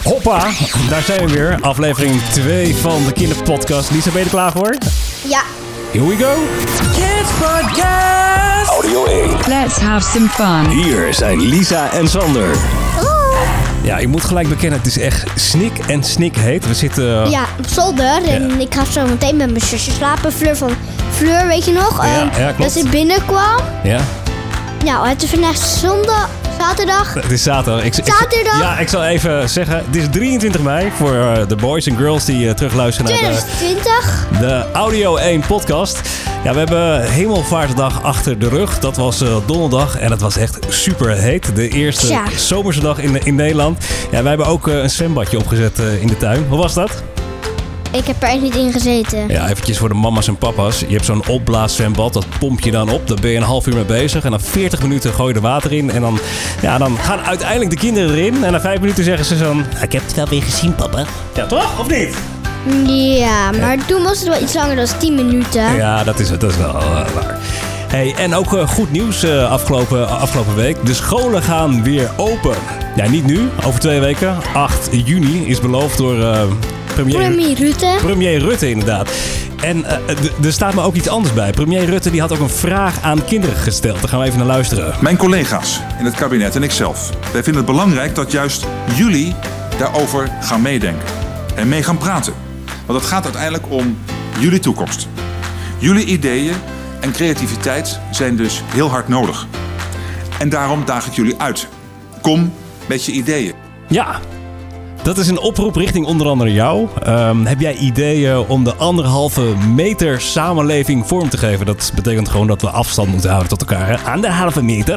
Hoppa, daar zijn we weer. Aflevering 2 van de kinderpodcast. Lisa, ben je er klaar voor? Ja. Here we go. Kids Podcast. Audio 1. Let's have some fun. Hier zijn Lisa en Sander. Ja, ik moet gelijk bekennen, het is echt snik heet. We zitten... Ja, op zolder. En ik ga zo meteen met mijn zusje slapen. Fleur, weet je nog? Ja, klopt. Dat ze binnenkwam. Ja. Nou, het is vandaag zaterdag. Het is zaterdag. Zaterdag? Ik zal even zeggen, het is 23 mei voor de boys en girls die terugluisteren naar 2020. de Audio 1 podcast. Ja, we hebben Hemelvaartsdag achter de rug. Dat was donderdag en het was echt super heet. De eerste zomerse dag in Nederland. Ja, wij hebben ook een zwembadje opgezet in de tuin. Hoe was dat? Ik heb er echt niet in gezeten. Ja, eventjes voor de mama's en papa's. Je hebt zo'n opblaaszwembad, dat pomp je dan op. Daar ben je een half uur mee bezig. En dan 40 minuten gooi je er water in. En dan gaan uiteindelijk de kinderen erin. En na 5 minuten zeggen ze zo... Ik heb het wel weer gezien, papa. Ja, toch? Of niet? Ja, maar toen was het wel iets langer dan 10 minuten. Ja, dat is wel waar. Hey, en ook goed nieuws afgelopen week. De scholen gaan weer open. Ja, niet nu. Over 2 weken. 8 juni is beloofd door... Premier Rutte, inderdaad. En er staat me ook iets anders bij. Premier Rutte die had ook een vraag aan kinderen gesteld. Daar gaan we even naar luisteren. Mijn collega's in het kabinet en ikzelf. Wij vinden het belangrijk dat juist jullie daarover gaan meedenken. En mee gaan praten. Want het gaat uiteindelijk om jullie toekomst. Jullie ideeën en creativiteit zijn dus heel hard nodig. En daarom daag ik jullie uit. Kom met je ideeën. Ja. Dat is een oproep richting onder andere jou. Heb jij ideeën om de 1,5 meter samenleving vorm te geven? Dat betekent gewoon dat we afstand moeten houden tot elkaar. Hè? 1,5 meter?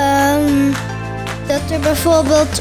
Dat er bijvoorbeeld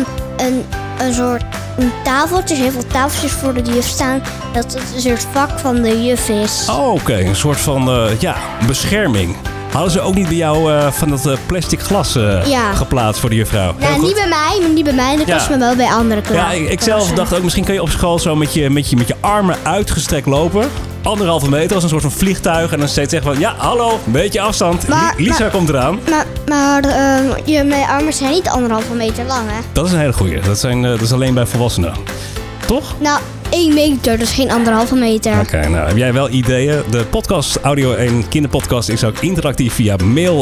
een soort tafeltjes, heel veel tafeltjes voor de juf staan. Dat het een soort vak van de juf is. Oh, oké. Een soort van bescherming. Hadden ze ook niet bij jou van dat plastic glas geplaatst voor de juffrouw? Ja, niet bij mij. Dat was me wel bij andere klassen. Ja, ik zelf dacht ook, misschien kan je op school zo met je armen uitgestrekt lopen. 1,5 meter als een soort van vliegtuig. En dan steeds zeggen van, ja, hallo, een beetje afstand. Lisa komt eraan. Maar mijn armen zijn niet 1,5 meter lang, hè? Dat is een hele goeie. Dat is alleen bij volwassenen. Toch? Nou, 1 meter, dus geen 1,5 meter. Oké, nou heb jij wel ideeën? De podcast Audio 1 kinderpodcast is ook interactief via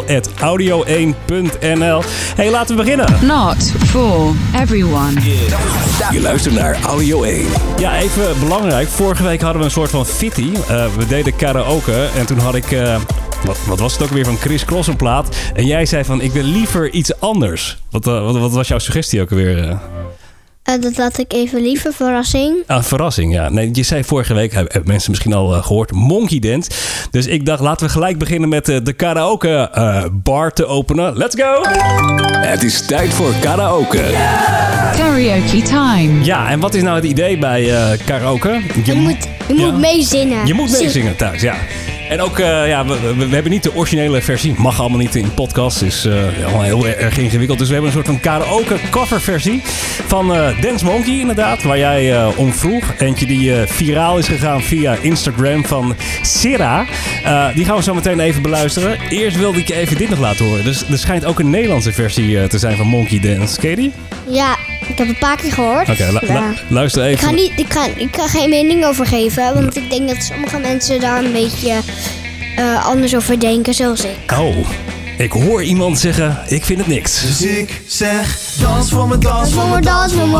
mail@audio1.nl. Hey, laten we beginnen. Not for everyone. Je luistert naar Audio 1. Ja, even belangrijk. Vorige week hadden we een soort van fitty. We deden karaoke en toen had ik... Wat was het ook weer van Chris Cross een plaat? En jij zei van, ik wil liever iets anders. Wat was jouw suggestie ook alweer? Dat laat ik even liever, verrassing. Verrassing, ja. Nee, je zei vorige week, hebben mensen misschien al gehoord, Monkey Dance. Dus ik dacht, laten we gelijk beginnen met de karaoke bar te openen. Let's go! Het is tijd voor karaoke. Yeah! Karaoke time. Ja, en wat is nou het idee bij karaoke? Je moet meezingen. Je moet meezingen thuis, ja. En ook, we hebben niet de originele versie. Mag allemaal niet in podcast. Is allemaal heel erg ingewikkeld. Dus we hebben een soort van karaoke coverversie van Dance Monkey inderdaad. Waar jij om vroeg. Eentje die viraal is gegaan via Instagram van Sera. Die gaan we zo meteen even beluisteren. Eerst wilde ik je even dit nog laten horen. Dus er schijnt ook een Nederlandse versie te zijn van Monkey Dance. Ken je die? Ja, ik heb een paar keer gehoord. Oké, luister even. Ik ga geen mening over geven. Want ik denk dat sommige mensen daar een beetje anders over denken, zoals ik. Oh, ik hoor iemand zeggen, ik vind het niks. Dus ik zeg, dans voor me, dans voor me, dans voor me.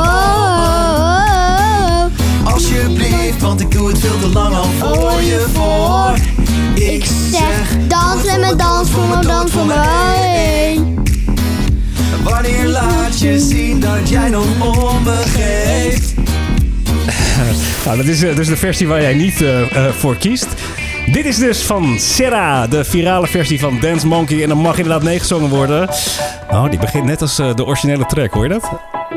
Alsjeblieft, want ik doe het veel te lang al voor je voor. Ik zeg, dans met me, dans voor me, dans voor me. Wanneer laat je zien dat jij nog om me geeft? Nou, dat is dus de versie waar jij niet voor kiest. Dit is dus van Sera, de virale versie van Dance Monkey. En dan mag inderdaad meegezongen worden. Oh, die begint net als de originele track, hoor je dat?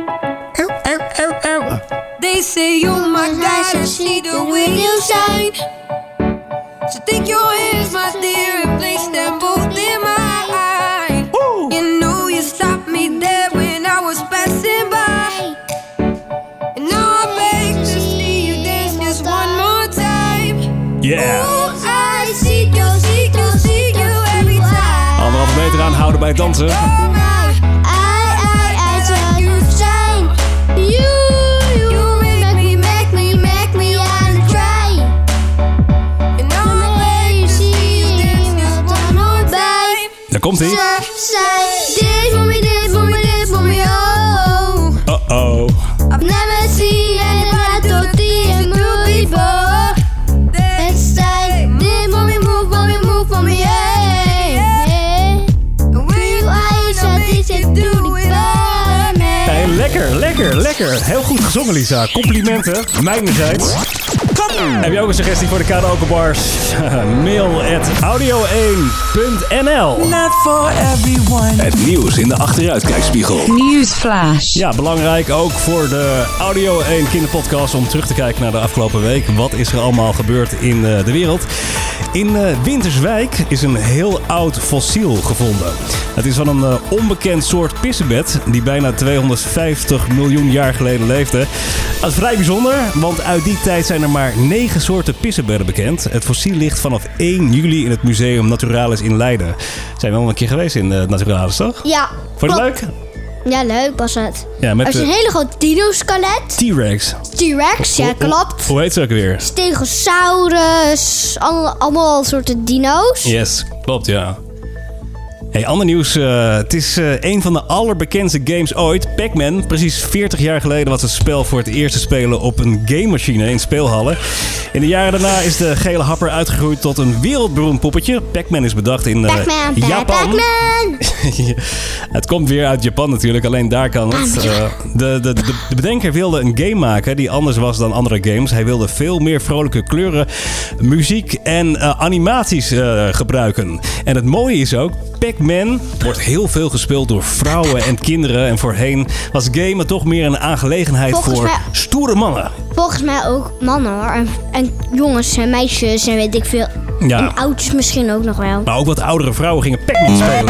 They say you're my guy, I see the way you shine. So take your hands, my dear, and place them both in mine. You know you stopped me there when I was passing by. And now I beg to see you dance just one more time. Yeah. Ooh, I see you every time. 1,5 meter aanhouden bij het dansen. Oh my, I saw you shine. You Lekker. Heel goed gezongen, Lisa. Complimenten, mijnerzijds. Heb je ook een suggestie voor de karaokebars? Mail at audio1.nl. Not for everyone. Het nieuws in de achteruitkijkspiegel. Newsflash. Ja, belangrijk ook voor de Audio 1 kinderpodcast om terug te kijken naar de afgelopen week. Wat is er allemaal gebeurd in de wereld? In Winterswijk is een heel oud fossiel gevonden. Het is van een onbekend soort pissebed die bijna 250 miljoen jaar geleden leefde. Dat is vrij bijzonder, want uit die tijd zijn er maar 9 soorten pissebedden bekend. Het fossiel ligt vanaf 1 juli in het Museum Naturalis in Leiden. Zijn we al een keer geweest in Naturalis, toch? Ja. Vond je het leuk? Ja, leuk was het. Ja, met er is een hele grote dino-skelet. T-Rex. T-Rex, ja, klopt. Hoe heet ze ook weer? Stegosaurus. Allemaal soorten dino's. Yes, klopt, ja. Hey, ander nieuws. Het is een van de allerbekendste games ooit. Pac-Man. Precies 40 jaar geleden was het spel voor het eerst te spelen op een gamemachine in speelhallen. In de jaren daarna is de gele happer uitgegroeid tot een wereldberoemd poppetje. Pac-Man is bedacht in Japan. Pac-Man! Het komt weer uit Japan natuurlijk, alleen daar kan het. De bedenker wilde een game maken die anders was dan andere games. Hij wilde veel meer vrolijke kleuren, muziek en animaties gebruiken. En het mooie is ook, Pac-Man wordt heel veel gespeeld door vrouwen en kinderen. En voorheen was gamen toch meer een aangelegenheid voor stoere mannen. Volgens mij ook mannen hoor. En jongens en meisjes en weet ik veel. Ja. En oudjes misschien ook nog wel. Maar ook wat oudere vrouwen gingen Pac-Man spelen.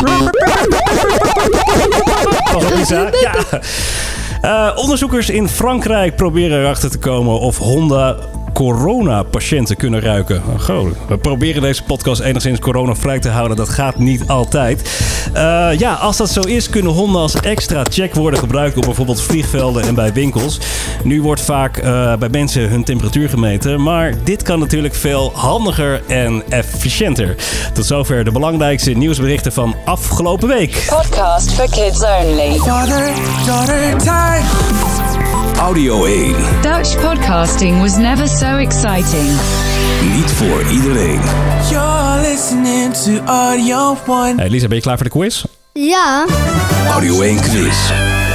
Pas op, Lisa. Ja. Onderzoekers in Frankrijk proberen erachter te komen of honden coronapatiënten kunnen ruiken. Goh, we proberen deze podcast enigszins coronavrij te houden. Dat gaat niet altijd. Als dat zo is, kunnen honden als extra check worden gebruikt op bijvoorbeeld vliegvelden en bij winkels. Nu wordt vaak bij mensen hun temperatuur gemeten, maar dit kan natuurlijk veel handiger en efficiënter. Tot zover de belangrijkste nieuwsberichten van afgelopen week. Podcast for kids only. Father, daughter, time. Audio 1. Dutch podcasting was never so exciting. Niet voor iedereen. You're listening to Audio 1. Hey Lisa, ben je klaar voor de quiz? Ja. Audio 1 quiz.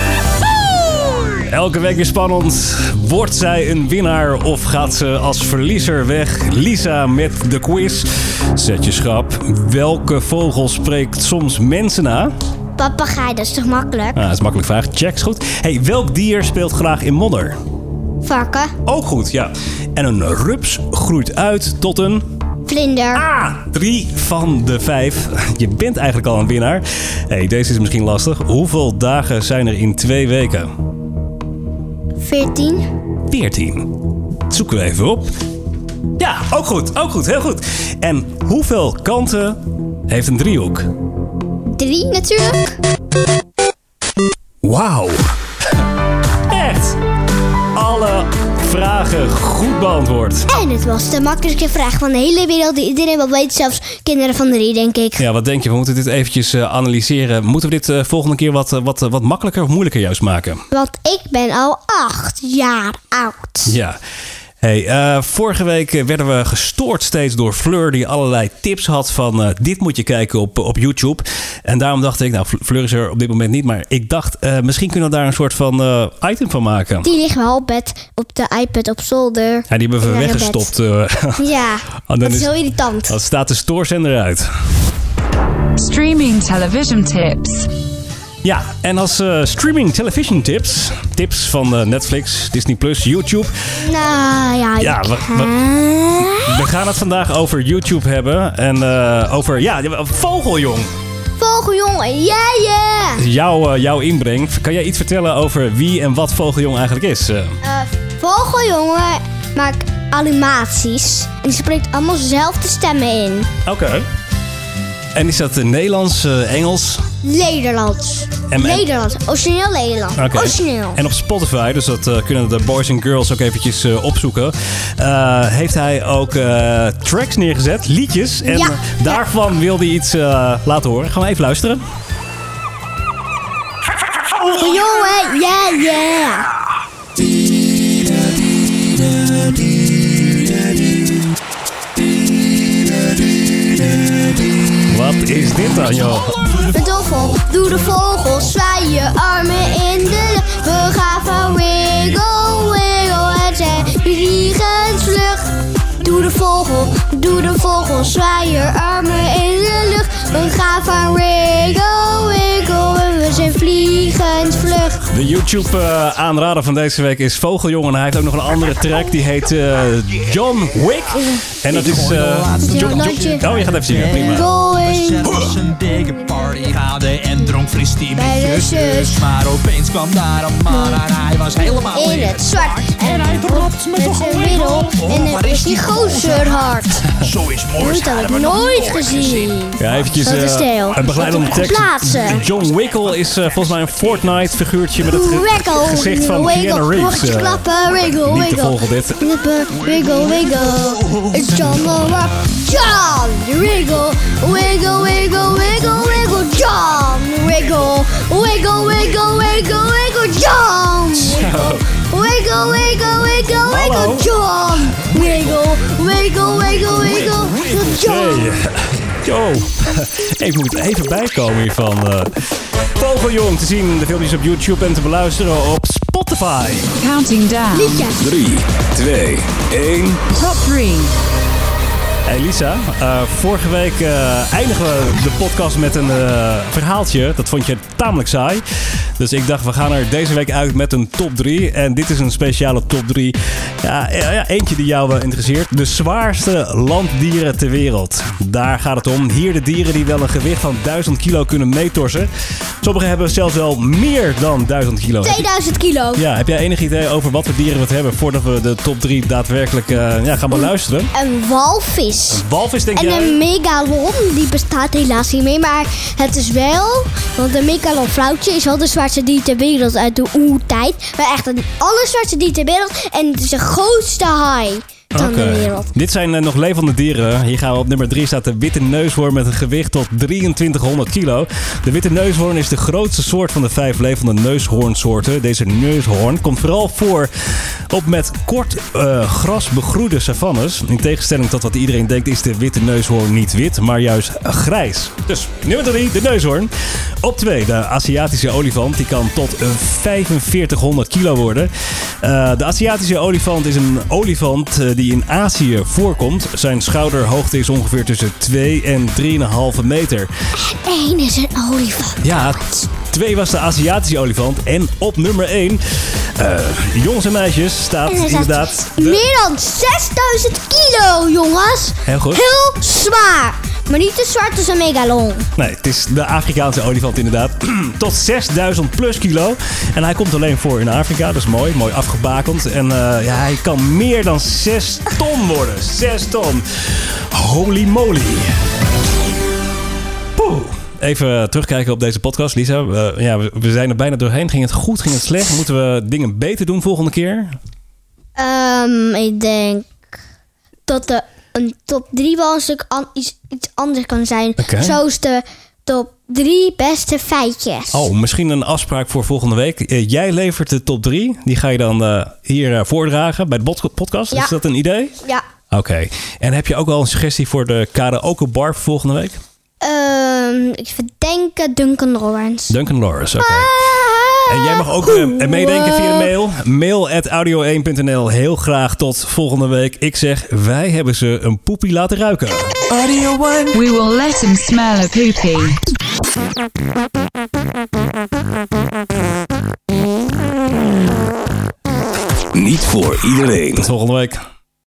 Elke week weer spannend. Wordt zij een winnaar of gaat ze als verliezer weg? Lisa met de quiz. Zet je schrap. Welke vogel spreekt soms mensen na? Papegaai, dat is toch makkelijk? Dat is een makkelijk vraag. Check, is goed. Hey, welk dier speelt graag in modder? Varken. Ook goed, ja. En een rups groeit uit tot een... Vlinder. 3 van de 5. Je bent eigenlijk al een winnaar. Hey, deze is misschien lastig. Hoeveel dagen zijn er in 2 weken? 14. 14. Dat zoeken we even op. Ja, ook goed, heel goed. En hoeveel kanten heeft een driehoek? 3 natuurlijk. Wauw. Echt. Alle vragen goed beantwoord. En het was de makkelijkste vraag van de hele wereld die iedereen wel weet, zelfs kinderen van 3, denk ik. Ja, wat denk je? We moeten dit eventjes analyseren. Moeten we dit volgende keer wat makkelijker of moeilijker juist maken? Want ik ben al 8 jaar oud. Ja. Hey, vorige week werden we gestoord steeds door Fleur die allerlei tips had van dit moet je kijken op YouTube. En daarom dacht ik, nou Fleur is er op dit moment niet, maar ik dacht misschien kunnen we daar een soort van item van maken. Die liggen wel op bed, op de iPad op zolder. Ja, die hebben we weggestopt. Ja, dat is heel irritant. Dan staat de stoorzender uit. Streaming television tips. Ja, en als streaming television tips van Netflix, Disney+, YouTube. Nou ja, we gaan het vandaag over YouTube hebben en over, Vogeljong. Vogeljong, ja. Jouw inbreng. Kan jij iets vertellen over wie en wat Vogeljong eigenlijk is? Vogeljongen maakt animaties en die spreekt allemaal dezelfde stemmen in. Oké. En is dat Nederlands, Engels? Nederlands. Nederlands. Origineel Nederlands. Okay. Origineel. En op Spotify, dus dat kunnen de boys en girls ook eventjes opzoeken. Heeft hij ook tracks neergezet, liedjes. En daarvan wil hij iets laten horen. Gaan we even luisteren. Jongen, ja. Wat is dit dan, joh? Doe de vogel, zwaai je armen in de lucht. wiggle. Zwaai je armen in de lucht. We gaan van wiggle, wiggle. En we zijn vliegend vlug. De YouTube aanrader van deze week is Vogeljongen. Hij heeft ook nog een andere track. Die heet John Wick. En dat is... Oh, je gaat even zingen. Prima. Er was een dikke party gaande en dronk fris die met je zus. Maar opeens kwam daar een man en hij was helemaal In het zwart. En hij dropt met zijn middel. En dan is die gozer hard. Zo is mooi. Dat heb ik nooit gezien. Ja, eventjes Dat is stijl. een begeleidende tekst. Plaatsen. John Wickle is volgens mij een Fortnite-figuurtje met het gezicht van Keanu Reeves. Klappen, wiggle, Niet te wiggle. volgen dit. Wiggle, wiggle. It's John the Rock. John, wiggle, wiggle, wiggle, wiggle, wiggle. John, wiggle, wiggle, wiggle, wiggle, wiggle. John, wiggle, wiggle, wiggle, wiggle. John, wiggle, wiggle, wiggle, wiggle. John. Hey. Yo, ik moet even bijkomen hiervan. Vogeljong te zien, de filmpjes op YouTube en te beluisteren op Spotify. Counting down. Liedje. 3, 2, 1. Top 3. Hey Lisa, vorige week eindigen we de podcast met een verhaaltje. Dat vond je tamelijk saai. Dus ik dacht, we gaan er deze week uit met een top 3. En dit is een speciale top 3. Ja, eentje die jou interesseert. De zwaarste landdieren ter wereld. Daar gaat het om. Hier de dieren die wel een gewicht van 1000 kilo kunnen meetorsen. Sommigen hebben zelfs wel meer dan 1000 kilo. 2000 kilo. Ja, heb jij enig idee over wat voor dieren we het hebben voordat we de top 3 daadwerkelijk gaan beluisteren? Een walvis. Een walvis, denk En jij? een megalon, die bestaat helaas niet meer, maar het is wel, want een megalonvrouwtje is wel de zwaarste dier ter wereld uit de oertijd. Maar echt een allerzwaarste dier ter wereld en het is de grootste haai van de wereld. Dit zijn nog levende dieren. Hier gaan we op nummer 3 staat de witte neushoorn met een gewicht tot 2300 kilo. De witte neushoorn is de grootste soort van de 5 levende neushoornsoorten. Deze neushoorn komt vooral voor op met kort gras begroeide savannes. In tegenstelling tot wat iedereen denkt is de witte neushoorn niet wit, maar juist grijs. Dus nummer 3, de neushoorn. Op 2, de Aziatische olifant. Die kan tot 4500 kilo worden. De Aziatische olifant is een olifant die in Azië voorkomt. Zijn schouderhoogte is ongeveer tussen 2 en 3,5 meter. 1 is een olifant. Ja, 2 was de Aziatische olifant. En op nummer 1, jongens en meisjes, staat En er inderdaad... Meer dan 6000 kilo, jongens. Heel goed. Heel zwaar. Maar niet te zwaar als een megalon. Nee, het is de Afrikaanse olifant inderdaad. Tot 6000 plus kilo. En hij komt alleen voor in Afrika. Dat is mooi. Mooi afgebakend. En hij kan meer dan 6 ton worden. 6 ton. Holy moly. Poeh. Even terugkijken op deze podcast, Lisa. We zijn er bijna doorheen. Ging het goed? Ging het slecht? Moeten we dingen beter doen volgende keer? Ik denk dat een top 3 wel een stuk iets anders kan zijn. Oké. Zoals de top 3 beste feitjes. Oh, misschien een afspraak voor volgende week. Jij levert de top 3. Die ga je dan hier voordragen bij de podcast. Ja. Is dat een idee? Ja. Oké. En heb je ook al een suggestie voor de karaoke bar voor volgende week? Ik verdenk Duncan Lawrence. Duncan Lawrence, oké. En jij mag ook meedenken via de mail. mail@audio1.nl. Heel graag tot volgende week. Ik zeg, wij hebben ze een poepie laten ruiken. Audio One. We will let him smell a poopy. Niet voor iedereen. Tot volgende week.